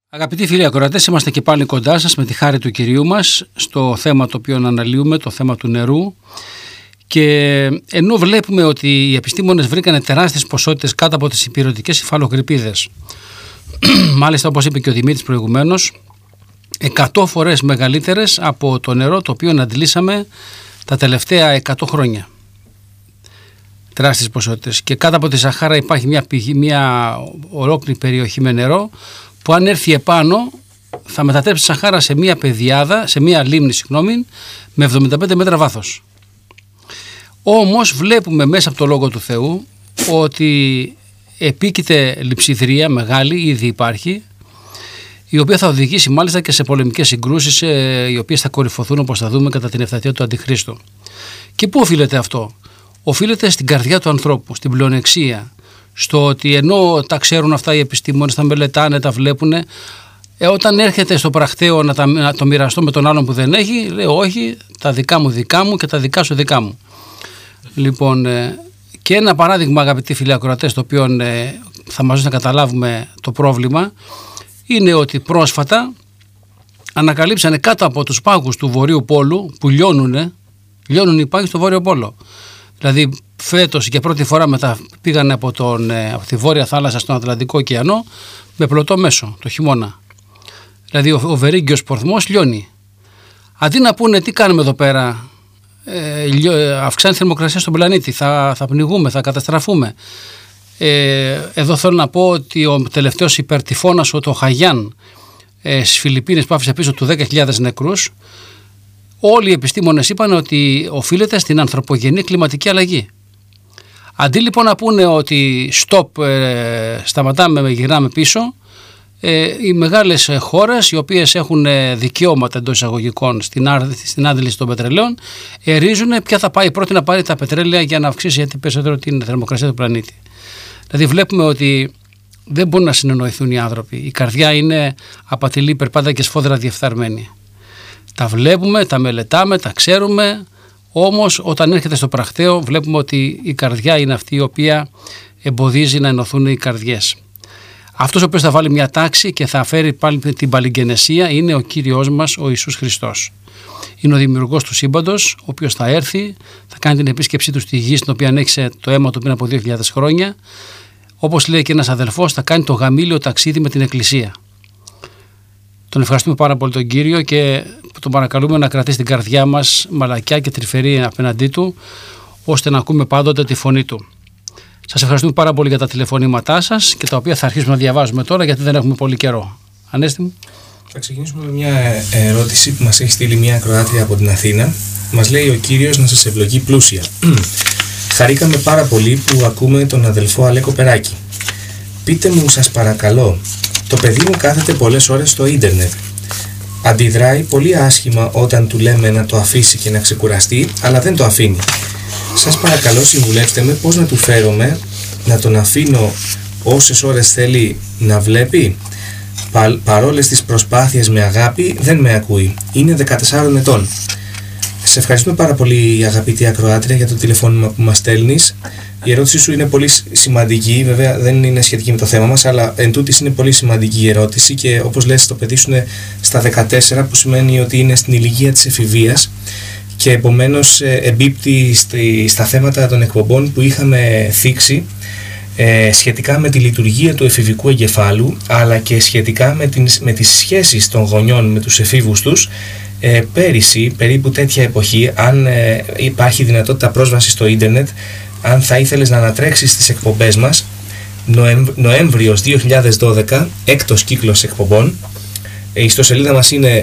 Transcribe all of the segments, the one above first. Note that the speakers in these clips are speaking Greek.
Αγαπητοί φίλοι ακροατές, είμαστε και πάλι κοντά σας με τη χάρη του Κυρίου μας στο θέμα το οποίο αναλύουμε, το θέμα του νερού. Και ενώ βλέπουμε ότι οι επιστήμονες βρήκανε τεράστιες ποσότητες κάτω από τις υπηρετικές υφαλοκρηπίδες, μάλιστα όπως είπε και ο Δημήτρης προηγουμένως, 100 φορές μεγαλύτερες από το νερό το οποίο αντλήσαμε τα τελευταία 100 χρόνια. Τεράστιες ποσότητες. Και κάτω από τη Σαχάρα υπάρχει μια πηγή, μια ολόκληρη περιοχή με νερό, που αν έρθει επάνω θα μετατρέψει τη Σαχάρα σε μια πεδιάδα, σε μια λίμνη, με 75 μέτρα βάθος. Όμως βλέπουμε μέσα από το Λόγο του Θεού ότι επίκειται λειψιδρία μεγάλη, ήδη υπάρχει, η οποία θα οδηγήσει μάλιστα και σε πολεμικές συγκρούσεις, οι οποίες θα κορυφωθούν, όπως θα δούμε, κατά την ευθατεία του Αντιχρίστου. Και πού οφείλεται αυτό? Οφείλεται στην καρδιά του ανθρώπου, στην πλεονεξία, στο ότι ενώ τα ξέρουν αυτά οι επιστήμονες, τα μελετάνε, τα βλέπουν, όταν έρχεται στο πρακτέο να το μοιραστώ με τον άλλον που δεν έχει, λέω όχι, τα δικά μου και τα δικά σου δικά μου. Λοιπόν, και ένα παράδειγμα, αγαπητοί φίλοι ακροατές, το οποίο θα μας δώσει να καταλάβουμε το πρόβλημα, είναι ότι πρόσφατα ανακαλύψανε κάτω από τους πάγους του Βορείου Πόλου, που λιώνουν οι πάγοι στο Βόρειο Πόλο. Δηλαδή φέτος για πρώτη φορά πήγανε από τη Βόρεια Θάλασσα στον Ατλαντικό ωκεανό με πλωτό μέσο το χειμώνα. Δηλαδή ο Βερίγγιος Πορθμός λιώνει. Αντί να πούνε τι κάνουμε εδώ πέρα, αυξάνει η θερμοκρασία στον πλανήτη, θα πνιγούμε, θα καταστραφούμε. Εδώ θέλω να πω ότι ο τελευταίος υπερτυφώνας, το Χαγιάν στις Φιλιππίνες, που άφησε πίσω του 10.000 νεκρούς, όλοι οι επιστήμονες είπαν ότι οφείλεται στην ανθρωπογενή κλιματική αλλαγή. Αντί λοιπόν να πούνε ότι stop, σταματάμε, γυρνάμε πίσω, οι μεγάλες χώρες, οι οποίες έχουν δικαιώματα εντός εισαγωγικών στην άντληση των πετρελαίων, ρίζουν ποια θα πάει πρώτη να πάρει τα πετρέλαια για να αυξήσει περισσότερο την θερμοκρασία του πλανήτη. Δηλαδή βλέπουμε ότι δεν μπορούν να συνεννοηθούν οι άνθρωποι. Η καρδιά είναι απατηλή, περπάτα και σφόδρα διεφθαρμένη. Τα βλέπουμε, τα μελετάμε, τα ξέρουμε, όμως όταν έρχεται στο πρακτέο βλέπουμε ότι η καρδιά είναι αυτή η οποία εμποδίζει να ενωθούν οι καρδιές. Αυτός ο οποίος θα βάλει μια τάξη και θα φέρει πάλι την παλιγγενεσία είναι ο Κύριος μας, ο Ιησούς Χριστός. Είναι ο δημιουργός του σύμπαντος, ο οποίος θα έρθει, θα κάνει την επίσκεψή του στη γη, στην οποία ανέξε το αίμα του πριν από 2.000 χρόνια. Όπως λέει και ένας αδελφός, θα κάνει το γαμήλιο ταξίδι με την Εκκλησία. Τον ευχαριστούμε πάρα πολύ τον Κύριο και τον παρακαλούμε να κρατήσει την καρδιά μας μαλακιά και τρυφερή απέναντί του, ώστε να ακούμε πάντοτε τη φωνή του. Σας ευχαριστούμε πάρα πολύ για τα τηλεφωνήματά σας και τα οποία θα αρχίσουμε να διαβάζουμε τώρα, γιατί δεν έχουμε πολύ καιρό. Ανέστη μου. Θα ξεκινήσουμε με μια ερώτηση που μας έχει στείλει μια ακροάτρια από την Αθήνα. Μας λέει ο Κύριος να σας ευλογεί πλούσια. Χαρήκαμε πάρα πολύ που ακούμε τον αδελφό Αλέκο Περάκη. Πείτε μου σας παρακαλώ, το παιδί μου κάθεται πολλές ώρες στο ίντερνετ. Αντιδράει πολύ άσχημα όταν του λέμε να το αφήσει και να ξεκουραστεί, αλλά δεν το αφήνει. Σας παρακαλώ συμβουλεύστε με πώς να του φέρομαι, να τον αφήνω όσες ώρες θέλει να βλέπει. Παρόλες τις προσπάθειες με αγάπη δεν με ακούει. Είναι 14 ετών. Σε ευχαριστούμε πάρα πολύ αγαπητή ακροάτρια για το τηλεφώνημα που μας στέλνεις. Η ερώτησή σου είναι πολύ σημαντική, βέβαια δεν είναι σχετική με το θέμα μας, αλλά εν τούτης είναι πολύ σημαντική η ερώτηση και όπως λες το παιδί σου είναι στα 14, που σημαίνει ότι είναι στην ηλικία της εφηβείας και επομένως εμπίπτει στα θέματα των εκπομπών που είχαμε θίξει σχετικά με τη λειτουργία του εφηβικού εγκεφάλου, αλλά και σχετικά με τις σχέσεις των γονιών με τους εφήβους τους. Πέρυσι, περίπου τέτοια εποχή, αν υπάρχει δυνατότητα πρόσβαση στο ίντερνετ, αν θα ήθελες να ανατρέξεις τις εκπομπές μας, Νοέμβριος 2012, έκτος κύκλος εκπομπών, η ιστοσελίδα μας είναι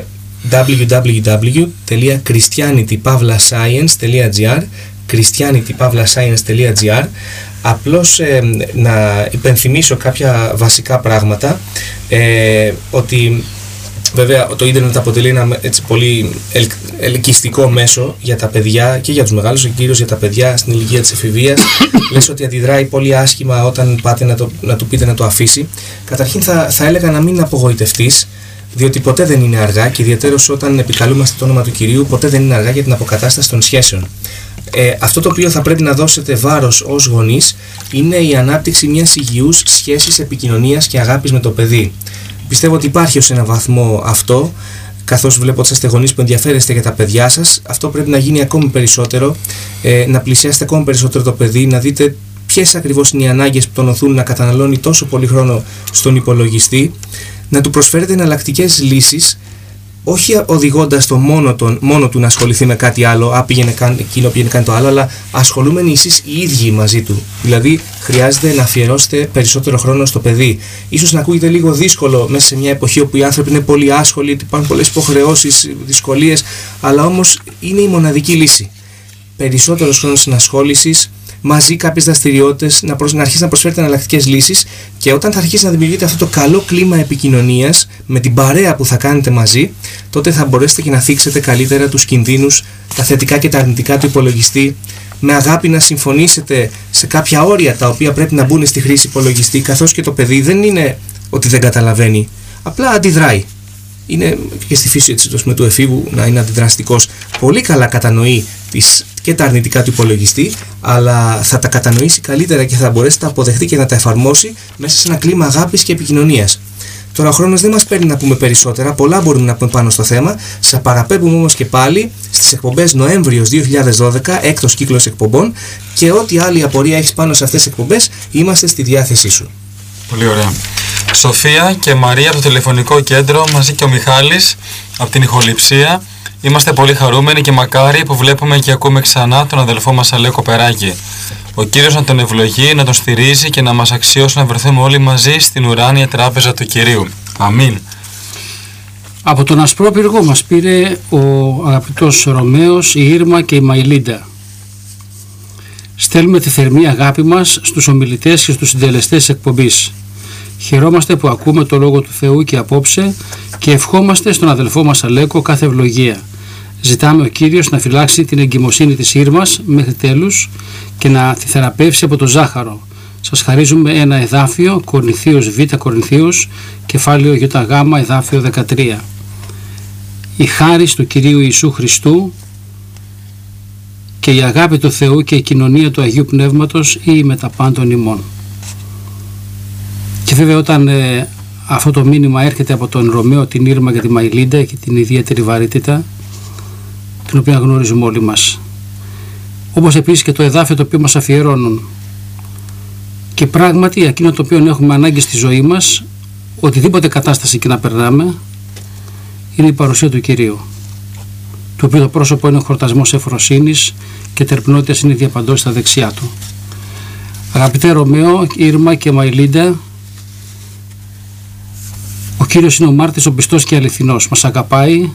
www.christianitypavlascience.gr, christianitypavlascience.gr. Απλώς να υπενθυμίσω κάποια βασικά πράγματα, ότι βέβαια το ίντερνετ αποτελεί ένα έτσι πολύ ελκυστικό μέσο για τα παιδιά και για τους μεγάλους, και κυρίως για τα παιδιά στην ηλικία της εφηβείας. Λες ότι αντιδράει πολύ άσχημα όταν πάτε να του πείτε να το αφήσει. Καταρχήν θα έλεγα να μην απογοητευτείς, διότι ποτέ δεν είναι αργά, και ιδιαίτερως όταν επικαλούμαστε το όνομα του Κυρίου, ποτέ δεν είναι αργά για την αποκατάσταση των σχέσεων. Αυτό το οποίο θα πρέπει να δώσετε βάρος ως γονείς είναι η ανάπτυξη μιας υγιούς σχέσης επικοινωνίας και αγάπης με το παιδί. Πιστεύω ότι υπάρχει ως ένα βαθμό αυτό, καθώς βλέπω ότι είστε γονείς που ενδιαφέρεστε για τα παιδιά σας. Αυτό πρέπει να γίνει ακόμη περισσότερο, να πλησιάσετε ακόμη περισσότερο το παιδί, να δείτε ποιες ακριβώς είναι οι ανάγκες που τον οθούν να καταναλώνει τόσο πολύ χρόνο στον υπολογιστή, να του προσφέρετε εναλλακτικές λύσεις, όχι οδηγώντας το μόνο του να ασχοληθεί με κάτι άλλο, πήγαινε κάνει το άλλο, αλλά ασχολούμενοι εσείς οι ίδιοι μαζί του. Δηλαδή, χρειάζεται να αφιερώσετε περισσότερο χρόνο στο παιδί. Ίσως να ακούγεται λίγο δύσκολο μέσα σε μια εποχή όπου οι άνθρωποι είναι πολύ άσχολοι, υπάρχουν πολλές υποχρεώσεις, δυσκολίες, αλλά όμως είναι η μοναδική λύση. Περισσότερος χρόνος ενασχόλησης, μαζί κάποιες δραστηριότητες, να αρχίσει να προσφέρετε εναλλακτικές λύσεις, και όταν θα αρχίσει να δημιουργείτε αυτό το καλό κλίμα επικοινωνίας με την παρέα που θα κάνετε μαζί, τότε θα μπορέσετε και να θίξετε καλύτερα τους κινδύνους, τα θετικά και τα αρνητικά του υπολογιστή, με αγάπη να συμφωνήσετε σε κάποια όρια τα οποία πρέπει να μπουν στη χρήση υπολογιστή, καθώς και το παιδί δεν είναι ότι δεν καταλαβαίνει, απλά αντιδράει. Είναι και στη φύση του εφήβου να είναι αντιδραστικός. Πολύ καλά κατανοεί και τα αρνητικά του υπολογιστή, αλλά θα τα κατανοήσει καλύτερα και θα μπορέσει να τα αποδεχτεί και να τα εφαρμόσει μέσα σε ένα κλίμα αγάπης και επικοινωνίας. Τώρα ο χρόνος δεν μας παίρνει να πούμε περισσότερα, πολλά μπορούμε να πούμε πάνω στο θέμα. Σας παραπέμπουμε όμως και πάλι στις εκπομπές Νοέμβριος 2012, έκτος κύκλος εκπομπών, και ό,τι άλλη απορία έχεις πάνω σε αυτές τις εκπομπές, είμαστε στη διάθεσή σου. Πολύ ωραία. Σοφία και Μαρία από το τηλεφωνικό κέντρο, μαζί και ο Μιχάλης από την ηχοληψία. Είμαστε πολύ χαρούμενοι και μακάρι που βλέπουμε και ακούμε ξανά τον αδελφό μας Αλέκο Περάκη. Ο Κύριος να τον ευλογεί, να τον στηρίζει και να μας αξιώσει να βρεθούμε όλοι μαζί στην ουράνια τράπεζα του Κυρίου. Αμήν. Από τον Ασπρόπυργο μας πήρε ο αγαπητός Ρωμαίος, η Ήρμα και η Μαϊλίντα. Στέλνουμε τη θερμή αγάπη μας στους ομιλητές και στους συντελεστές της εκπομπής. Χαιρόμαστε που ακούμε το Λόγο του Θεού και απόψε, και ευχόμαστε στον αδελφό μας Αλέκο κάθε ευλογία. Ζητάμε ο Κύριος να φυλάξει την εγκυμοσύνη της Ήρμας μέχρι τέλους και να τη θεραπεύσει από το ζάχαρο. Σας χαρίζουμε ένα εδάφιο, Κορινθίους Β, Κορινθίους, κεφάλαιο Ι Γ, εδάφιο 13. Η χάρις του Κυρίου Ιησού Χριστού και η αγάπη του Θεού και η κοινωνία του Αγίου Πνεύματος ή με τα πάντων ημών. Και βέβαια όταν αυτό το μήνυμα έρχεται από τον Ρωμαίο, την Ήρμα και τη Μαϊλίντα και την ιδιαίτερη βαρύτητα, την οποία γνωρίζουμε όλοι μας, όπως επίσης και το εδάφιο το οποίο μας αφιερώνουν, και πράγματι εκείνο το οποίο έχουμε ανάγκη στη ζωή μας, οτιδήποτε κατάσταση και να περνάμε, είναι η παρουσία του Κυρίου, του οποίου το πρόσωπο είναι ο χορτασμός ευφροσύνης και τερπνότητας είναι διαπαντός στα δεξιά του. Αγαπητέ Ρωμαίο, Ήρμα και Μαϊλίντα, ο Κύριος είναι ο μάρτης, ο πιστός και αληθινός. Μας αγαπάει,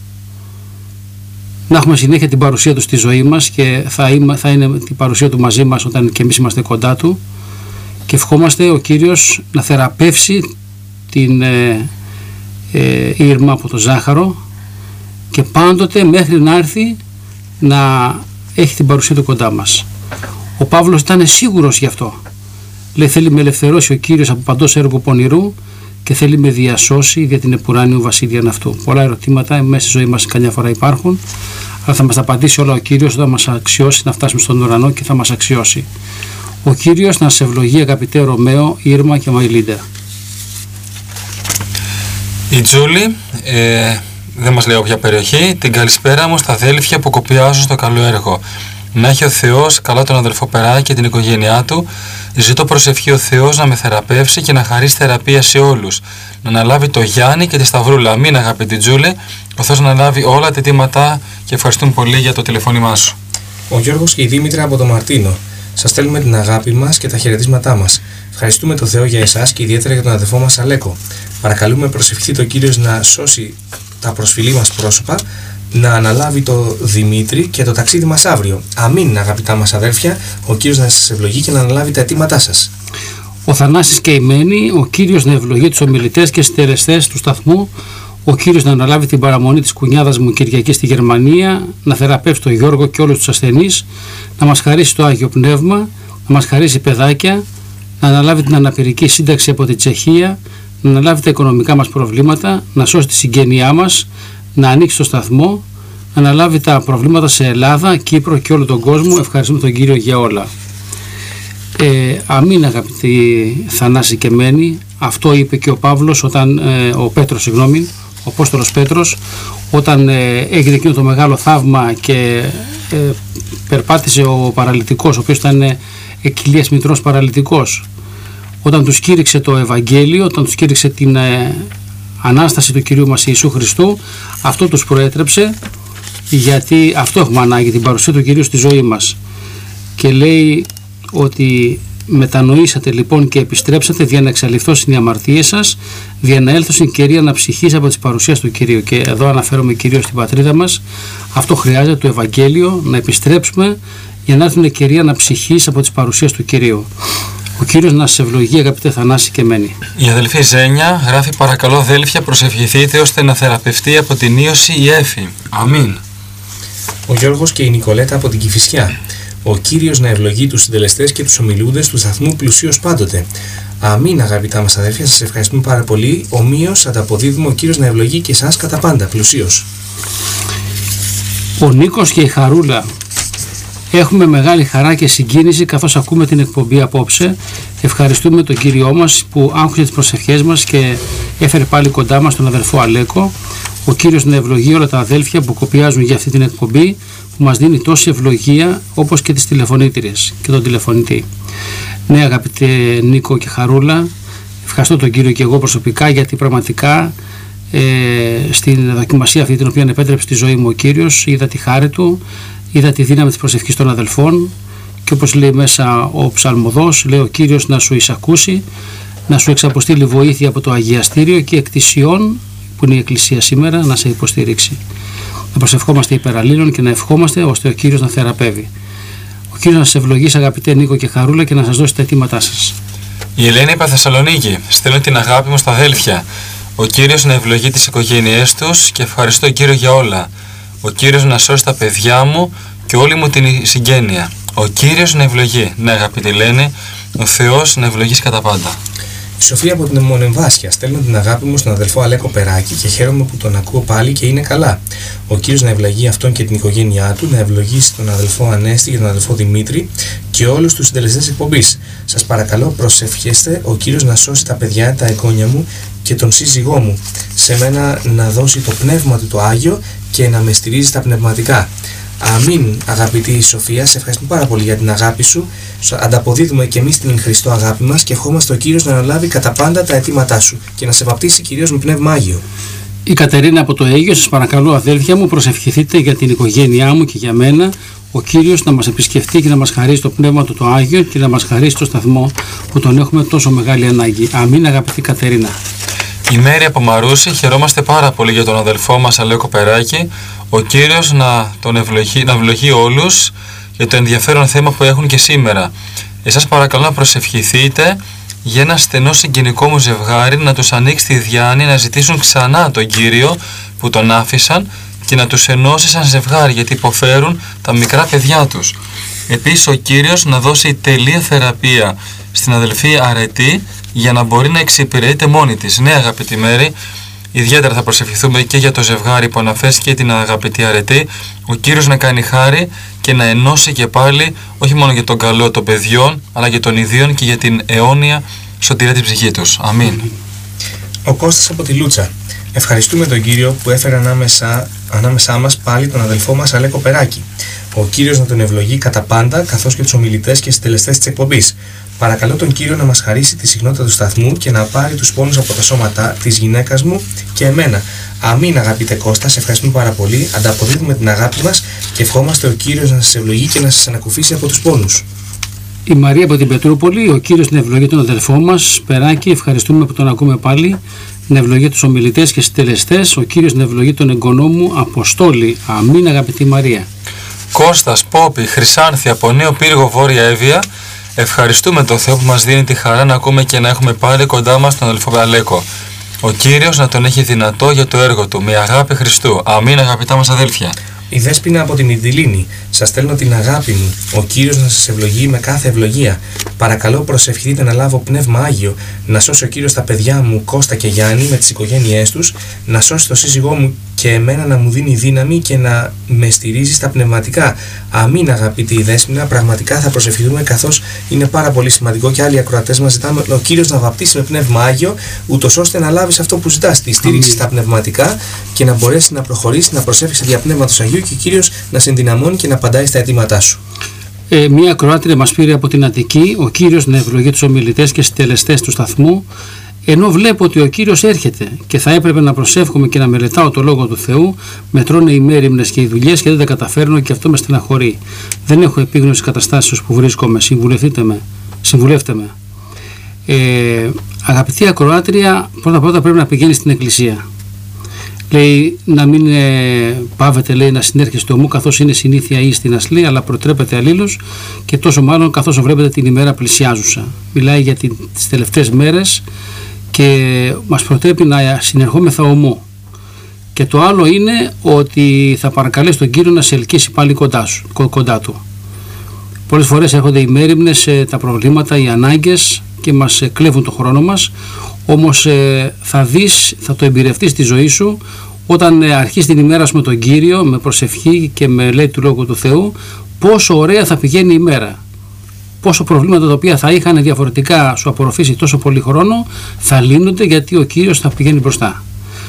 να έχουμε συνέχεια την παρουσία του στη ζωή μας, και θα είναι την παρουσία του μαζί μας όταν και εμείς είμαστε κοντά του, και ευχόμαστε ο Κύριος να θεραπεύσει την Ήρμα από το ζάχαρο, και πάντοτε μέχρι να έρθει να έχει την παρουσία του κοντά μας. Ο Παύλος ήταν σίγουρος γι' αυτό. Λέει, θέλει με ελευθερώσει ο Κύριος από παντός έργο πονηρού και θέλει με διασώσει για την επουράνιου βασίλειαν αυτού. Πολλά ερωτήματα μέσα στη ζωή μας καμιά φορά υπάρχουν, αλλά θα μας τα απαντήσει όλα ο Κύριος όταν μας αξιώσει να φτάσουμε στον ουρανό, και θα μας αξιώσει. Ο Κύριος να σε ευλογεί, αγαπητέ Ρωμαίο, Ήρμα και Μαϊλίντα. Η Τζούλη δεν μας λέει όποια περιοχή. Την καλησπέρα μου στα αδέλφια που κοπιάζουν στο καλό έργο. Να έχει ο Θεός καλά τον αδελφό Περάκη και την οικογένειά του. Ζητώ προσευχή ο Θεός να με θεραπεύσει και να χαρίσει θεραπεία σε όλους. Να αναλάβει το Γιάννη και τη Σταυρούλα. Αμήν, αγαπητή Τζούλη. Ο Θεός να αναλάβει όλα τα αιτήματα, και ευχαριστούμε πολύ για το τηλεφώνημά σου. Ο Γιώργος και η Δήμητρα από το Μαρτίνο. Σας στέλνουμε την αγάπη μας και τα χαιρετίσματά μας. Ευχαριστούμε τον Θεό για εσάς και ιδιαίτερα για τον αδελφό μας Αλέκο. Παρακαλούμε, προσευχηθείτε ο Κύριος να σώσει τα προσφυλή μας πρόσωπα, να αναλάβει το Δημήτρη και το ταξίδι μας αύριο. Αμήν, αγαπητά μας αδέλφια, ο Κύριος να σας ευλογεί και να αναλάβει τα αιτήματά σας. Ο Θανάσης και η Μένη, ο Κύριος να ευλογεί τους ομιλητές και συντελεστές του σταθμού, ο Κύριος να αναλάβει την παραμονή της κουνιάδας μου Κυριακή στη Γερμανία, να θεραπεύσει τον Γιώργο και όλους τους ασθενείς, να μας χαρίσει το Άγιο Πνεύμα, να μας χαρίσει παιδάκια, να αναλάβει την αναπηρική σύνταξη από την Τσεχία, να αναλάβει τα οικονομικά μας προβλήματα, να σώσει τη συγγένειά μας, να ανοίξει το σταθμό, να αναλάβει τα προβλήματα σε Ελλάδα, Κύπρο και όλο τον κόσμο. Ευχαριστούμε τον Κύριο για όλα. Αμήν, αγαπητοί Θανάση και Μένη, Αυτό είπε και ο Παύλος, ο Απόστολος Πέτρος, όταν έγινε εκείνο το μεγάλο θαύμα και περπάτησε ο παραλυτικός, ο οποίος ήταν εκκυλίας μητρός παραλυτικός, όταν τους κήρυξε το Ευαγγέλιο, όταν τους κήρυξε την Ανάσταση του Κυρίου μας Ιησού Χριστού, αυτό τους προέτρεψε, γιατί αυτό έχουμε ανάγκη, την παρουσία του Κυρίου στη ζωή μας. Και λέει ότι μετανοήσατε λοιπόν και επιστρέψατε δια να εξαλειφθώσουν οι αμαρτίες σας, δια να έλθωσιν καιρία αναψυχής από τις παρουσίες του Κυρίου. Και εδώ αναφέρομαι κυρίως στην πατρίδα μας. Αυτό χρειάζεται, το Ευαγγέλιο, να επιστρέψουμε για να έρθουν καιρία αναψυχής από τις παρουσίες του Κυρίου. Ο Κύριος να σας ευλογεί, αγαπητέ Θανάση και μένη. Η αδελφή Ζένια γράφει: παρακαλώ αδέλφια, προσευχηθείτε ώστε να θεραπευτεί από την ίωση η Έφη. Αμήν. Ο Γιώργος και η Νικολέτα από την Κηφισιά. Ο Κύριος να ευλογεί τους συντελεστές και τους ομιλούντες του σταθμού πλουσίως πάντοτε. Αμήν, αγαπητά μας αδέλφια, σας ευχαριστούμε πάρα πολύ. Ομοίως ανταποδίδουμε ο Κύριος να ευλογεί και εσάς κατά πάντα πλουσίως. Ο Νίκος και η Χαρούλα. Έχουμε μεγάλη χαρά και συγκίνηση καθώς ακούμε την εκπομπή απόψε. Ευχαριστούμε τον Κύριό μας που άκουσε τις προσευχές μας και έφερε πάλι κοντά μας τον αδελφό Αλέκο. Ο Κύριος να ευλογεί όλα τα αδέλφια που κοπιάζουν για αυτή την εκπομπή, που μας δίνει τόση ευλογία, όπως και τις τηλεφωνήτριες και τον τηλεφωνητή. Ναι, αγαπητέ Νίκο και Χαρούλα, ευχαριστώ τον Κύριο και εγώ προσωπικά, γιατί πραγματικά στην δοκιμασία αυτή την οποία επέτρεψε στη ζωή μου ο Κύριος, είδα τη χάρη του, είδα τη δύναμη της προσευχής των αδελφών, και όπως λέει μέσα ο ψαλμοδός, λέει ο Κύριος να σου εισακούσει, να σου εξαποστείλει βοήθεια από το Αγιαστήριο και εκ της Ιών, που είναι η Εκκλησία σήμερα, να σε υποστηρίξει. Να προσευχόμαστε υπεραλλήλων και να ευχόμαστε ώστε ο Κύριος να θεραπεύει. Ο Κύριος να σας ευλογήσει, αγαπητέ Νίκο και Χαρούλα, και να σας δώσει τα αιτήματά σας. Η Ελένη από Θεσσαλονίκη. Στέλνω την αγάπη μου στα αδέλφια. Ο Κύριος να ευλογεί τις οικογένειές τους και ευχαριστώ Κύριο για όλα. Ο Κύριος να σώσει τα παιδιά μου και όλη μου την συγγένεια. Ο Κύριος να ευλογεί. Ναι, αγαπητή Ελένη, ο Θεός να ευλογήσει κατά πάντα. Η Σοφία από την Μονεμβάσια. Στέλνω την αγάπη μου στον αδελφό Αλέκο Περάκη και χαίρομαι που τον ακούω πάλι και είναι καλά. Ο Κύριος να ευλογεί αυτόν και την οικογένειά του, να ευλογήσει τον αδελφό Ανέστη και τον αδελφό Δημήτρη και όλους τους συντελεστές εκπομπής. Σας παρακαλώ, προσευχέστε ο Κύριος να σώσει τα παιδιά, τα εγγόνια μου και τον σύζυγό μου. Σε μένα να δώσει το πνεύμα του το Άγιο και να με στηρίζει στα πνευματικά. Αμήν, αγαπητή Σοφία, σε ευχαριστούμε πάρα πολύ για την αγάπη σου. Ανταποδίδουμε και εμείς την Χριστό αγάπη μας και ευχόμαστε ο Κύριος να αναλάβει κατά πάντα τα αιτήματά σου και να σε βαπτίσει κυρίως με πνεύμα Άγιο. Η Κατερίνα από το Αίγιο, σας παρακαλώ αδέλφια μου, προσευχηθείτε για την οικογένειά μου και για μένα. Ο Κύριος να μας επισκεφτεί και να μας χαρίσει το πνεύμα του το Άγιο και να μας χαρίσει το σταθμό που τον έχουμε τόσο μεγάλη ανάγκη. Αμήν, αγαπητή Κατερίνα. Η Μέρη από Μαρούση, χαιρόμαστε πάρα πολύ για τον αδελφό μας Αλέκο Περάκη. Ο Κύριος να ευλογεί όλους για το ενδιαφέρον θέμα που έχουν και σήμερα. Εσάς παρακαλώ να προσευχηθείτε για ένα στενό συγγενικό μου ζευγάρι, να τους ανοίξει τη διάνοια, να ζητήσουν ξανά τον Κύριο που τον άφησαν και να τους ενώσει σαν ζευγάρι, γιατί υποφέρουν τα μικρά παιδιά τους. Επίσης ο Κύριος να δώσει τελεία θεραπεία στην αδελφή Αρετή για να μπορεί να εξυπηρετείται μόνη της. Ναι, αγαπητή Μέρη, ιδιαίτερα θα προσευχηθούμε και για το ζευγάρι που αναφέρθηκε και την αγαπητή Αρετή. Ο Κύριος να κάνει χάρη και να ενώσει και πάλι όχι μόνο για τον καλό των παιδιών, αλλά και των ιδίων και για την αιώνια σωτηρία της ψυχής τους. Αμήν. Ο Κώστας από τη Λούτσα. Ευχαριστούμε τον Κύριο που έφερε ανάμεσά μας πάλι τον αδελφό μας Αλέκο Περάκη. Ο Κύριος να τον ευλογεί κατά πάντα, καθώς και τους ομιλητές και συντελεστές της εκπομπής. Παρακαλώ τον Κύριο να μας χαρίσει τη συχνότητα του σταθμού και να πάρει τους πόνους από τα σώματα της γυναίκας μου και εμένα. Αμήν, αγαπητέ Κώστα, σε ευχαριστούμε πάρα πολύ. Ανταποδίδουμε την αγάπη μας και ευχόμαστε ο Κύριος να σας ευλογεί και να σας ανακουφίσει από τους πόνους. Η Μαρία από την Πετρούπολη, ο Κύριος να ευλογεί τον αδελφό μας Περάκη, ευχαριστούμε που τον ακούμε πάλι. Να ευλογεί τους ομιλητές και συντελεστές. Ο Κύριος να ευλογεί τον εγγονό μου Αποστόλη. Αμήν, αγαπητή Μαρία. Κώστας, Πόπη, Χρυσάνθη από Νέο Πύργο, Βόρεια Εύβοια. Ευχαριστούμε τον Θεό που μας δίνει τη χαρά να ακούμε και να έχουμε πάλι κοντά μας τον αδελφό Αλέκο. Ο Κύριος να τον έχει δυνατό για το έργο του, με αγάπη Χριστού. Αμήν, αγαπητά μας αδέλφια. Η Δέσποινα από τη Μυτιλήνη. Σας στέλνω την αγάπη μου. Ο Κύριος να σας ευλογεί με κάθε ευλογία. Παρακαλώ προσευχηθείτε να λάβω πνεύμα Άγιο. Να σώσει ο Κύριος τα παιδιά μου Κώστα και Γιάννη με τις οικογένειές τους. Να σώσει το σύζυγό μου και εμένα, να μου δίνει δύναμη και να με στηρίζει στα πνευματικά. Αμήν, αγαπητή Δέσποινα. Πραγματικά θα προσευχηθούμε, καθώς είναι πάρα πολύ σημαντικό και άλλοι ακροατές μας ζητάμε ο Κύριος να βαπτίσει με πνεύμα Άγιο, ούτως ώστε να λάβεις αυτό που ζητάς, τη στήριξη στα πνευματικά και να μπορέσει να προχωρήσει, να προσεύχεσαι δια πνεύματος Αγίου και ο Κύριος να σε ενδυναμώνει και να απαντάει στα αιτήματά σου. Μία ακροάτρια μας πήρε από την Αττική. Ο Κύριος να ευλογεί τους ομιλητές και συντελεστές του σταθμού. Ενώ βλέπω ότι ο Κύριος έρχεται και θα έπρεπε να προσεύχομαι και να μελετάω το Λόγο του Θεού, με τρώνε οι μέριμνες και οι δουλειές και δεν τα καταφέρνω και αυτό με στεναχωρεί. Δεν έχω επίγνωση καταστάσεως που βρίσκομαι. Συμβουλεύτε με. Αγαπητή ακροάτρια, πρώτα πρέπει να πηγαίνει στην εκκλησία. Λέει να μην πάβετε, λέει, να συνέρχεστε ομού, καθώς είναι συνήθεια ή στην ασλή, αλλά προτρέπετε αλλήλους και τόσο μάλλον καθώς βλέπετε την ημέρα πλησιάζουσα. Μιλάει για τις τελευταίες μέρες και μας προτρέπει να συνερχόμεθα ομού. Και το άλλο είναι ότι θα παρακαλέσει τον Κύριο να σε ελκύσει πάλι κοντά του. Πολλές φορές έρχονται οι μέριμνες, τα προβλήματα, οι ανάγκες και μας κλέβουν το χρόνο μας. Όμως θα το εμπειρευτείς στη ζωή σου όταν αρχίσεις την ημέρα σου με τον Κύριο, με προσευχή και με μελέτη του Λόγου του Θεού, πόσο ωραία θα πηγαίνει η ημέρα. Πόσο προβλήματα τα οποία θα είχαν διαφορετικά σου απορροφήσει τόσο πολύ χρόνο θα λύνονται, γιατί ο Κύριος θα πηγαίνει μπροστά.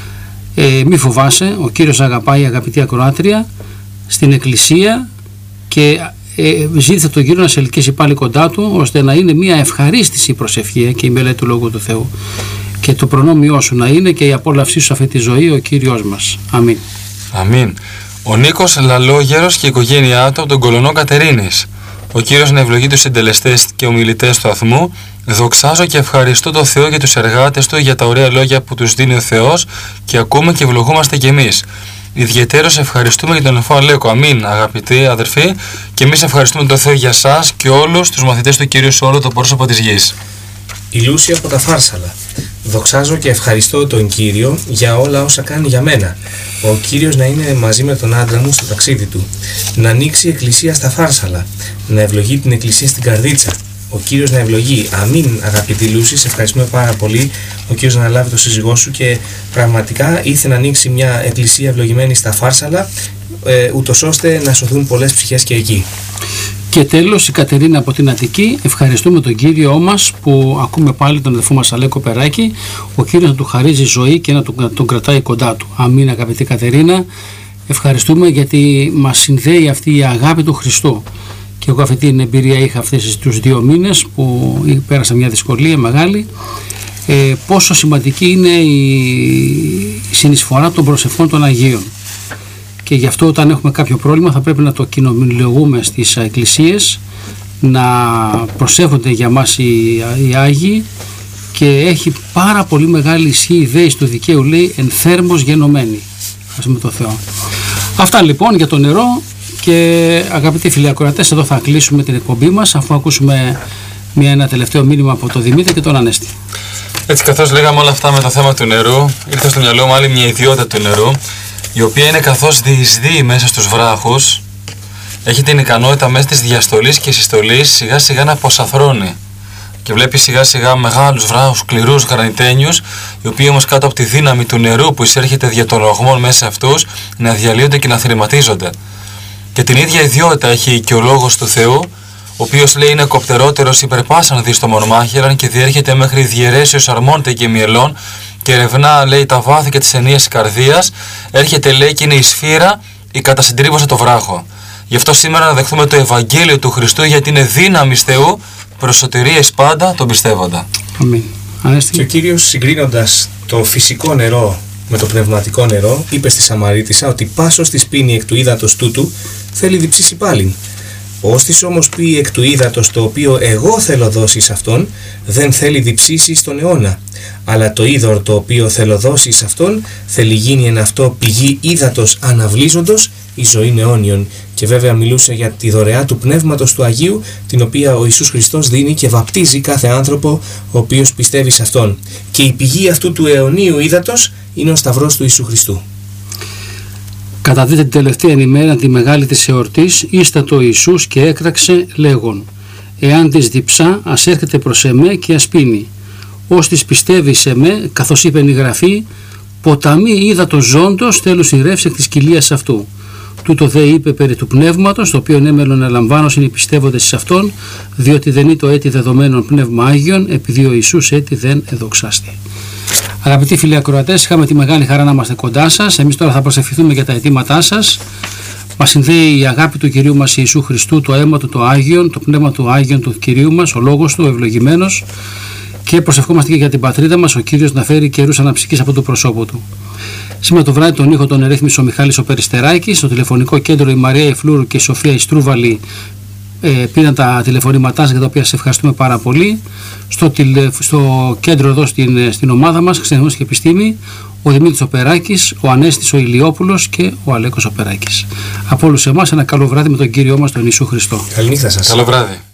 Μη φοβάσαι, ο Κύριος αγαπάει, αγαπητή ακροάτρια, στην εκκλησία, και ζήτησε τον Κύριο να σε ελκύσει πάλι κοντά του, ώστε να είναι μια ευχαρίστηση η προσευχή και η μελέτη του Λόγου του Θεού, και το προνόμιό σου να είναι και η απόλαυσή σου σε αυτή τη ζωή ο Κύριος μας. Αμήν. Αμήν. Ο Νίκος Λαλόγερος και η οικογένειά του από τον Κολονό Κατερίνης. Ο Κύριος να ευλογεί τους συντελεστές και ομιλητές του σταθμού. Δοξάζω και ευχαριστώ τον Θεό για τους εργάτες του, για τα ωραία λόγια που τους δίνει ο Θεός και ακούμε και ευλογούμαστε κι εμείς. Ιδιαιτέρως ευχαριστούμε για τον αδελφό Αλέκο. Αμήν, αγαπητοί αδερφοί, και εμείς ευχαριστούμε τον Θεό για σας και όλους τους μαθητές του Κυρίου σε όλο το πρόσωπο της γης. Η Λούση από τα Φάρσαλα. Δοξάζω και ευχαριστώ τον Κύριο για όλα όσα κάνει για μένα. Ο Κύριος να είναι μαζί με τον άντρα μου στο ταξίδι του. Να ανοίξει η εκκλησία στα Φάρσαλα. Να ευλογεί την εκκλησία στην Καρδίτσα. Ο Κύριος να ευλογεί. Αμήν, αγαπητή Λούση, σε ευχαριστούμε πάρα πολύ. Ο Κύριος να αναλάβει το σύζυγό σου και πραγματικά ήρθε να ανοίξει μια εκκλησία ευλογημένη στα Φάρσαλα, ούτως ώστε να σωθούν πολλές ψυχές και εκεί. Και τέλος η Κατερίνα από την Αττική. Ευχαριστούμε τον Κύριό μας που ακούμε πάλι τον αδελφό μας Αλέκο Περάκη. Ο Κύριος να του χαρίζει ζωή και να τον κρατάει κοντά του. Αμήν, αγαπητή Κατερίνα. Ευχαριστούμε γιατί μας συνδέει αυτή η αγάπη του Χριστού. Και εγώ αυτή την εμπειρία είχα αυτές τους 2 μήνες που πέρασα μια δυσκολία μεγάλη. Πόσο σημαντική είναι η συνεισφορά των προσευχών των Αγίων. Και γι' αυτό όταν έχουμε κάποιο πρόβλημα θα πρέπει να το κοινομιλογούμε στις εκκλησίες, να προσεύχονται για μας οι Άγιοι, και έχει πάρα πολύ μεγάλη ισχύ η δέηση του δικαίου, λέει, εν θέρμος γενομένη. Ευχαριστούμε τον Θεό. Αυτά λοιπόν για το νερό. Και αγαπητοί φίλοι ακροατές, εδώ θα κλείσουμε την εκπομπή μας, αφού ακούσουμε ένα τελευταίο μήνυμα από τον Δημήτρη και τον Ανέστη. Έτσι, καθώς λέγαμε όλα αυτά με το θέμα του νερού, ήρθε στο μυαλό μου άλλη μια ιδιότητα του νερού, η οποία είναι καθώς διεισδύει μέσα στους βράχους, έχει την ικανότητα μέσα της διαστολής και συστολής σιγά σιγά να αποσαφρώνει. Και βλέπει σιγά σιγά μεγάλους βράχους, σκληρούς, γρανιτένιους, οι οποίοι όμως κάτω από τη δύναμη του νερού που εισέρχεται δια των ρογμών μέσα σε αυτούς, να διαλύονται και να θρηματίζονται. Και την ίδια ιδιότητα έχει και ο Λόγος του Θεού, ο οποίος, λέει, είναι κοπτερότερος υπερπάσαν δι στο μονομάχαιραν και διέρχεται μέχρι διαιρέσεως αρμόντε και μυελών και ερευνά, λέει, τα βάθη και τις ενίες της καρδίας. Έρχεται, λέει, και είναι η σφύρα, η κατασυντρίβωσε το βράχο. Γι' αυτό σήμερα να δεχθούμε το Ευαγγέλιο του Χριστού, γιατί είναι δύναμης Θεού προς σωτηρία εις πάντα τον πιστεύοντα. Αμήν. Και ο Κύριος, συγκρίνοντας το φυσικό νερό με το πνευματικό νερό, είπε στη Σαμαρίτισσα ότι πάσος της πίνει εκ του ύδατος τούτου θέλει διψήσει πάλιν. Όστις όμως πει εκ του ύδατος το οποίο εγώ θέλω δώσει σε αυτόν, δεν θέλει διψήσει στον αιώνα. Αλλά το είδωρ το οποίο θέλω δώσει σε αυτόν θέλει γίνει εν αυτό πηγή ύδατος αναβλύζοντος η ζωή αιώνιον. Και βέβαια μιλούσε για τη δωρεά του Πνεύματος του Αγίου, την οποία ο Ιησούς Χριστός δίνει και βαπτίζει κάθε άνθρωπο ο οποίος πιστεύει σε αυτόν. Και η πηγή αυτού του αιωνίου ύδατος είναι ο Σταυρός του Ιησού Χριστού. Καταδείτε την τελευταία ημέρα τη μεγάλη της εορτής, ίστατο ο Ιησούς και έκραξε λέγον: εάν της διψά, ας έρχεται προς εμέ και ας πίνει. Ως της πιστεύει σε με, καθώς είπε η Γραφή, ποταμί ύδατος ζώντος τέλους η ρεύση εκ της κοιλίας αυτού. Τούτο δε είπε περί του πνεύματος, το οποίο έμελον ελαμβάνος είναι οι πιστεύοντες εις αυτόν, διότι δεν είναι το έτη δεδομένων πνεύμα Άγιον, επειδή ο Ιησούς έτη δεν εδοξάστη. Αγαπητοί φίλοι ακροατές, είχαμε τη μεγάλη χαρά να είμαστε κοντά σας. Εμείς τώρα θα προσευχηθούμε για τα αιτήματά σας. Μας συνδέει η αγάπη του Κυρίου μας Ιησού Χριστού, το αίμα του το Άγιον, το πνεύμα του Άγιον του Κυρίου μας, ο λόγος του, ο ευλογημένος, και προσευχόμαστε και για την πατρίδα μας, ο Κύριος να φέρει καιρούς αναψυχής από το προσώπο του. Σήμερα το βράδυ τον ήχο τον ερέθμισε ο Μιχάλης ο Περιστεράκης, στο τηλεφωνικό κέντρο η Μαρία Ιφλούρου και η Σοφία Ιστρούβαλη πήραν τα τηλεφωνήματά σας, για τα οποία σε ευχαριστούμε πάρα πολύ. Στο κέντρο εδώ στην ομάδα μας, Χριστιανισμός και Επιστήμη, ο Δημήτρης Οπεράκης, ο Ανέστης ο Ηλιόπουλος και ο Αλέκος Οπεράκης. Από όλους εμάς ένα καλό βράδυ με τον Κύριο μας τον Ιησού Χριστό. Καληνύχτα σας. Καλό βράδυ.